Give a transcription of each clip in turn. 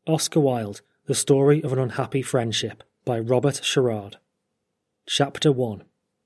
Oscar Wilde, The Story of an Unhappy Friendship, by Robert Sherard. Chapter 1.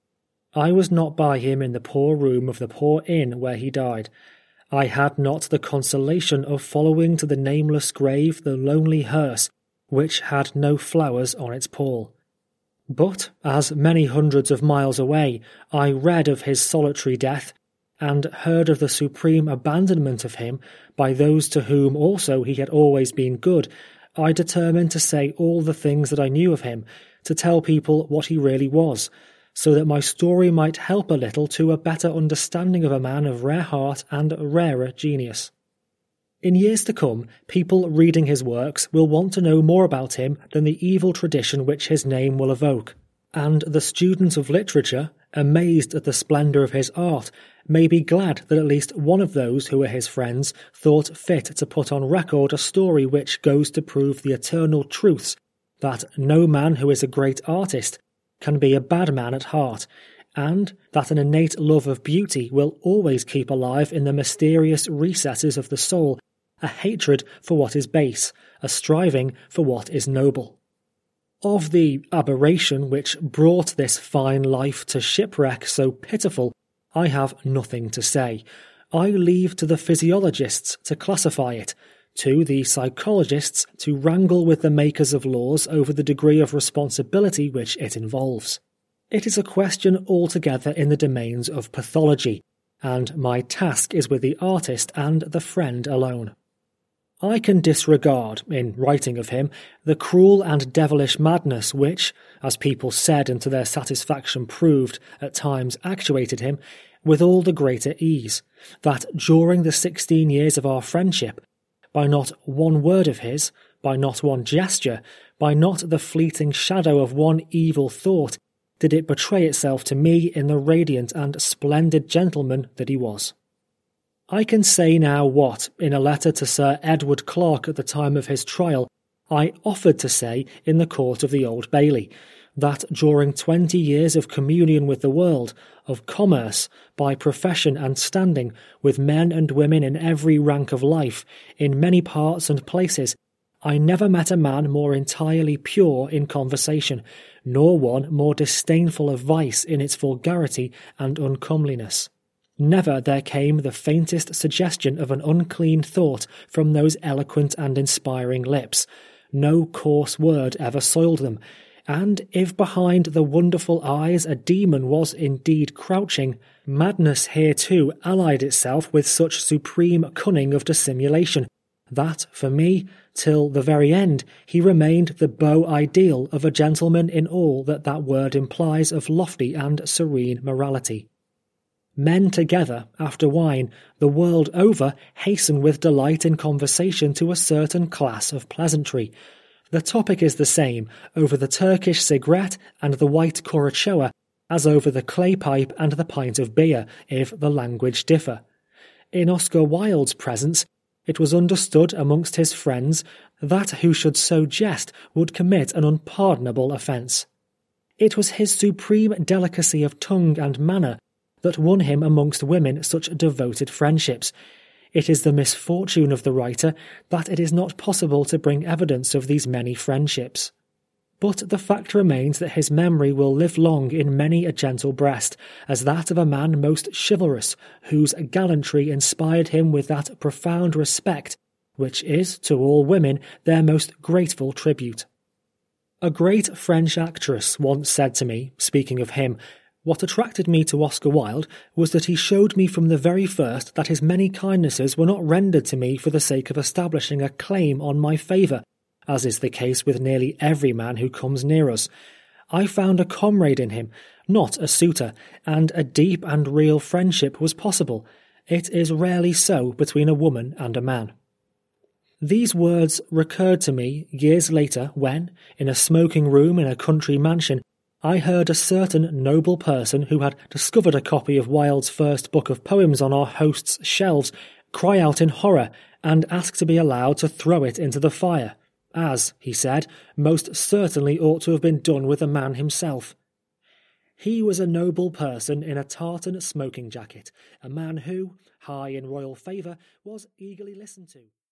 I was not by him in the poor room of the poor inn where he died. I had not the consolation of following to the nameless grave the lonely hearse, which had no flowers on its pall. But, as many hundreds of miles away, I read of his solitary death, and heard of the supreme abandonment of him by those to whom also he had always been good, I determined to say all the things that I knew of him, to tell people what he really was, so that my story might help a little to a better understanding of a man of rare heart and rarer genius. In years to come, people reading his works will want to know more about him than the evil tradition which his name will evoke, and the student of literature, amazed at the splendour of his art, may be glad that at least one of those who were his friends thought fit to put on record a story which goes to prove the eternal truths that no man who is a great artist can be a bad man at heart, and that an innate love of beauty will always keep alive in the mysterious recesses of the soul a hatred for what is base, a striving for what is noble. Of the aberration which brought this fine life to shipwreck so pitiful, I have nothing to say. I leave to the physiologists to classify it, to the psychologists to wrangle with the makers of laws over the degree of responsibility which it involves. It is a question altogether in the domains of pathology, and my task is with the artist and the friend alone. I can disregard, in writing of him, the cruel and devilish madness which, as people said and to their satisfaction proved, at times actuated him, with all the greater ease, that during the 16 years of our friendship, by not one word of his, by not one gesture, by not the fleeting shadow of one evil thought, did it betray itself to me in the radiant and splendid gentleman that he was. I can say now what, in a letter to Sir Edward Clarke at the time of his trial, I offered to say in the court of the Old Bailey, that during 20 years of communion with the world, of commerce, by profession and standing, with men and women in every rank of life, in many parts and places, I never met a man more entirely pure in conversation, nor one more disdainful of vice in its vulgarity and uncomeliness. Never there came the faintest suggestion of an unclean thought from those eloquent and inspiring lips. No coarse word ever soiled them, and if behind the wonderful eyes a demon was indeed crouching, madness here too allied itself with such supreme cunning of dissimulation, that, for me, till the very end, he remained the beau ideal of a gentleman in all that that word implies of lofty and serene morality. Men together, after wine, the world over, hasten with delight in conversation to a certain class of pleasantry. The topic is the same over the Turkish cigarette and the white curaçoa as over the clay pipe and the pint of beer, if the language differ. In Oscar Wilde's presence, it was understood amongst his friends that who should so jest would commit an unpardonable offence. It was his supreme delicacy of tongue and manner that won him amongst women such devoted friendships. It is the misfortune of the writer that it is not possible to bring evidence of these many friendships. But the fact remains that his memory will live long in many a gentle breast, as that of a man most chivalrous, whose gallantry inspired him with that profound respect which is, to all women, their most grateful tribute. A great French actress once said to me, speaking of him, what attracted me to Oscar Wilde was that he showed me from the very first that his many kindnesses were not rendered to me for the sake of establishing a claim on my favour, as is the case with nearly every man who comes near us. I found a comrade in him, not a suitor, and a deep and real friendship was possible. It is rarely so between a woman and a man. These words recurred to me years later when, in a smoking room in a country mansion, I heard a certain noble person who had discovered a copy of Wilde's first book of poems on our host's shelves cry out in horror and ask to be allowed to throw it into the fire, as, he said, most certainly ought to have been done with the man himself. He was a noble person in a tartan smoking jacket, a man who, high in royal favour, was eagerly listened to.